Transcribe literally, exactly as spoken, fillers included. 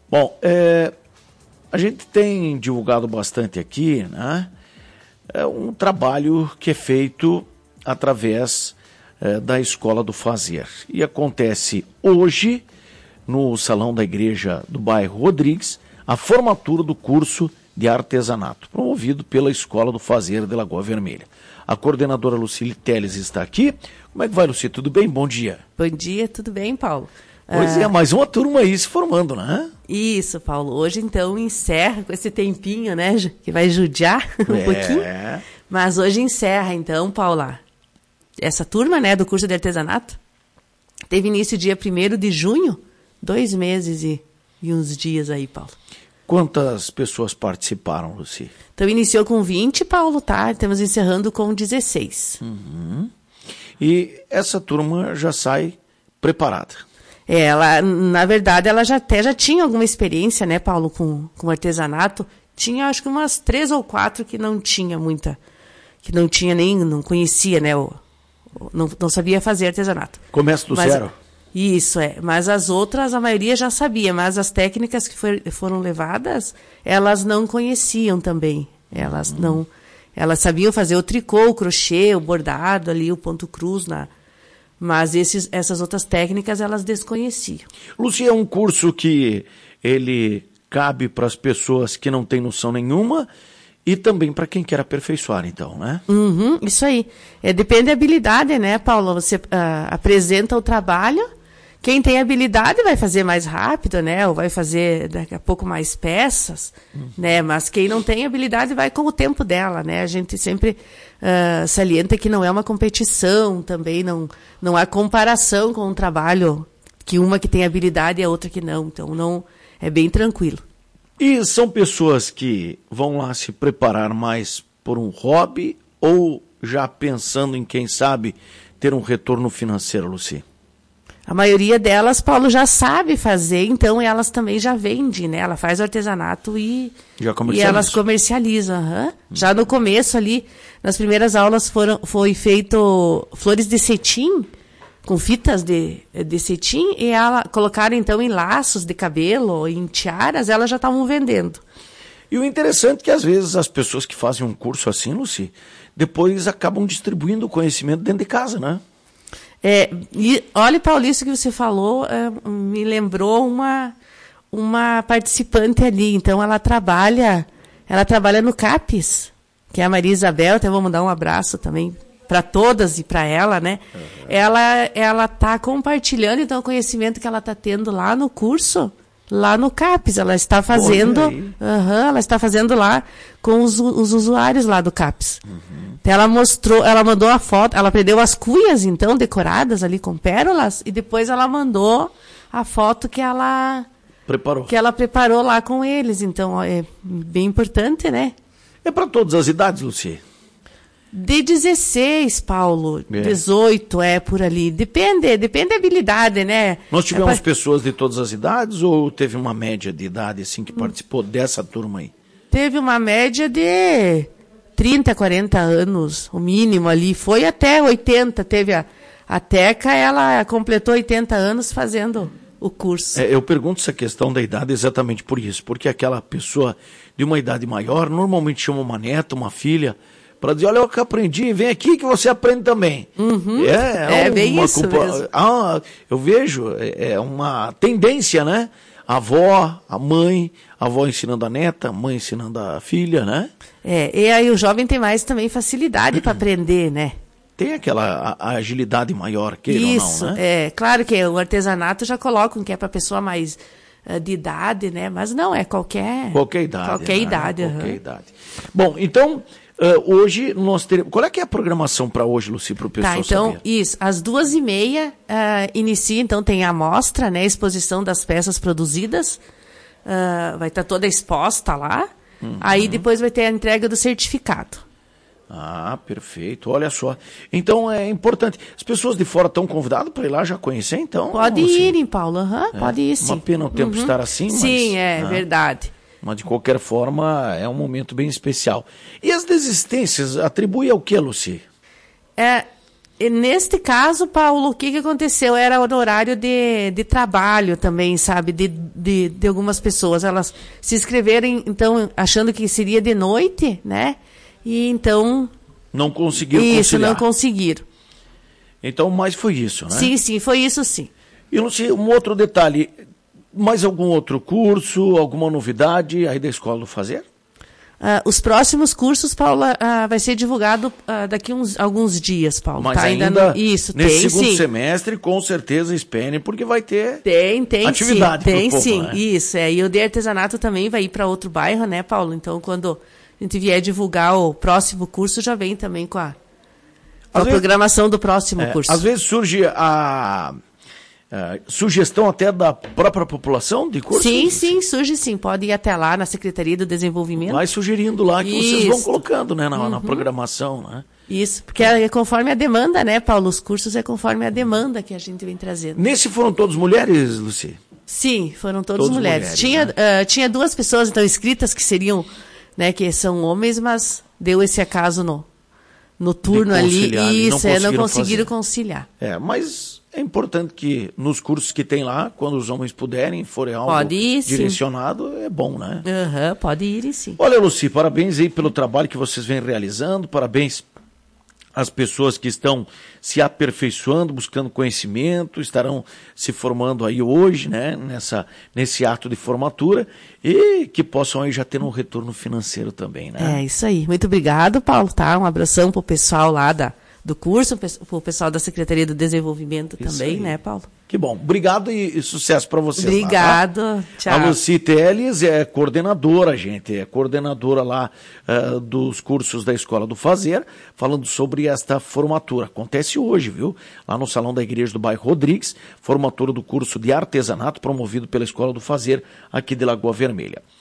Bom, é, a gente tem divulgado bastante aqui, né? É um trabalho que é feito através é, da Escola do Fazer. E acontece hoje, no Salão da Igreja do Bairro Rodrigues, a formatura do curso de artesanato, promovido pela Escola do Fazer de Lagoa Vermelha. A coordenadora Lucília Teles está aqui. Como é que vai, Lucília? Tudo bem? Bom dia. Bom dia, tudo bem, Paulo? Pois ah, é, mais uma turma aí se formando, né? Isso, Paulo. Hoje, então, encerra com esse tempinho, né, que vai judiar um é. pouquinho. Mas hoje encerra, então, Paula, essa turma, né, do curso de artesanato. Teve início dia primeiro de junho, dois meses e, e uns dias aí, Paulo. Quantas pessoas participaram, Luci? Então, iniciou com vinte, Paulo, tá? Estamos encerrando com dezesseis. Uhum. E essa turma já sai preparada? Ela, na verdade, ela já até já tinha alguma experiência, né, Paulo, com, com artesanato. Tinha, acho que umas três ou quatro que não tinha muita, que não tinha nem, não conhecia, né, o, não, não sabia fazer artesanato. Começa do mas, zero? Isso, é. Mas as outras, a maioria já sabia, mas as técnicas que for, foram levadas, elas não conheciam também. Elas hum. não, elas sabiam fazer o tricô, o crochê, o bordado ali, o ponto cruz na... Mas esses, essas outras técnicas, elas desconheciam. Luci, é um curso que ele cabe para as pessoas que não têm noção nenhuma e também para quem quer aperfeiçoar, então, né? Uhum, isso aí. É, depende da habilidade, né, Paulo? Você uh, apresenta o trabalho, quem tem habilidade vai fazer mais rápido, né? Ou vai fazer daqui a pouco mais peças, uhum. né? Mas quem não tem habilidade vai com o tempo dela, né? A gente sempre uh, salienta que não é uma competição também, não, não há comparação com um trabalho que uma que tem habilidade e a outra que não. Então, não é bem tranquilo. E são pessoas que vão lá se preparar mais por um hobby ou já pensando em, quem sabe, ter um retorno financeiro, Luci? A maioria delas, Paulo, já sabe fazer, então elas também já vendem, né? Ela faz o artesanato e, já e elas comercializam. Uhum. Hum. Já no começo ali, nas primeiras aulas, foram, foi feito flores de cetim, com fitas de, de cetim, e ela colocaram então em laços de cabelo, em tiaras, elas já estavam vendendo. E o interessante é que às vezes as pessoas que fazem um curso assim, Luci, depois acabam distribuindo o conhecimento dentro de casa, né? É, e olha, Paulo, isso que você falou é, me lembrou uma, uma participante ali. Então, ela trabalha, ela trabalha no CAPES, que é a Maria Isabel. Até vou mandar um abraço também para todas e para ela, né? Uhum. Ela ela está compartilhando então o conhecimento que ela está tendo lá no curso, lá no CAPES. Ela está fazendo, uhum, ela está fazendo lá com os, os usuários lá do CAPES. Uhum. Ela mostrou, ela mandou a foto, ela aprendeu as cuias, então, decoradas ali com pérolas, e depois ela mandou a foto que ela preparou, que ela preparou lá com eles. Então, é bem importante, né? É para todas as idades, Luci? De dezesseis, Paulo, é. dezoito, é por ali. Depende, depende da habilidade, né? Nós tivemos é pra... pessoas de todas as idades ou teve uma média de idade assim que participou hum. dessa turma aí? Teve uma média de trinta, quarenta anos, o mínimo ali. Foi até oitenta. Teve a, a Teca, ela completou oitenta anos fazendo o curso. É, eu pergunto essa questão da idade exatamente por isso. Porque aquela pessoa de uma idade maior normalmente chama uma neta, uma filha, para dizer, olha, eu que aprendi, vem aqui que você aprende também. Uhum. É, é bem uma isso culpa... mesmo. Ah, eu vejo, é uma tendência, né? A avó, a mãe, a avó ensinando a neta, a mãe ensinando a filha, né? É, e aí o jovem tem mais também facilidade para aprender, né? Tem aquela a, a agilidade maior, queira Isso, ou não, né? É, claro que o artesanato já colocam que é para pessoa mais uh, de idade, né? Mas não, é qualquer... Qualquer idade. Qualquer né? idade. Qualquer uhum. idade. Bom, então... Uh, hoje nós teremos... Qual é que é a programação para hoje, Luci, para o pessoal Tá, então, saber? isso. Às duas e meia uh, inicia, então, tem a mostra, né? A exposição das peças produzidas. Uh, vai estar toda exposta lá. Uhum. Aí depois vai ter a entrega do certificado. Ah, perfeito. Olha só. Então é importante. As pessoas de fora estão convidadas para ir lá já conhecer, então? Pode irem, Paulo. Uhum, é, pode ir, sim. Uma pena o tempo uhum. estar assim, mas... Sim, é né? verdade. Mas, de qualquer forma, é um momento bem especial. E as desistências atribui ao que, Luci? É, E neste caso, Paulo, o que, que aconteceu? Era o horário de, de trabalho também, sabe, de, de, de algumas pessoas. Elas se inscreveram, então, achando que seria de noite, né? E então... Não conseguiram Isso, conciliar. não conseguiram. Então, mas foi isso, né? Sim, sim, foi isso sim. E, Luci, um outro detalhe, mais algum outro curso, alguma novidade aí da Escola do Fazer? Uh, os próximos cursos, Paula, uh, vai ser divulgado uh, daqui uns alguns dias, Paulo. Mas tá? ainda, ainda não... Isso, nesse tem, segundo sim. semestre, com certeza, esperem, porque vai ter tem, tem, atividade sim. Tem, pro povo, sim. né? Isso, é. E o de artesanato também vai ir para outro bairro, né, Paulo? Então, quando a gente vier divulgar o próximo curso, já vem também com a, com a vezes, programação do próximo é, curso. Às vezes surge a... Uh, sugestão até da própria população de curso? Sim, sim, surge sim. Pode ir até lá na Secretaria do Desenvolvimento. Vai sugerindo lá que Isso. vocês vão colocando, né, na, Uhum. na programação, né? Isso, porque é conforme a demanda, né, Paulo? Os cursos é conforme a demanda que a gente vem trazendo. Nesse foram todos mulheres, Luci? Sim, foram todas Todos mulheres. mulheres, tinha, né? uh, tinha duas pessoas, então, inscritas que seriam, né, que são homens, mas deu esse acaso no, no turno ali. E Isso, é, não conseguiram conseguiram fazer. conciliar. É, mas é importante que nos cursos que tem lá, quando os homens puderem, forem algo Pode ir, sim. direcionado, é bom, né? Aham, uhum, pode ir sim. Olha, Luci, parabéns aí pelo trabalho que vocês vêm realizando, parabéns às pessoas que estão se aperfeiçoando, buscando conhecimento, estarão se formando aí hoje, né, nessa, nesse ato de formatura, e que possam aí já ter um retorno financeiro também, né? É, isso aí. Muito obrigado, Paulo, tá? Um abração pro pessoal lá da, do curso, pro pessoal da Secretaria do Desenvolvimento Isso também, aí. né, Paulo? Que bom. Obrigado e, e sucesso para vocês. Obrigado. Lá, tá? Tchau. A Luci Teles é coordenadora, gente, é coordenadora lá uh, dos cursos da Escola do Fazer, falando sobre esta formatura. Acontece hoje, viu? Lá no Salão da Igreja do Bairro Rodrigues, formatura do curso de artesanato promovido pela Escola do Fazer aqui de Lagoa Vermelha.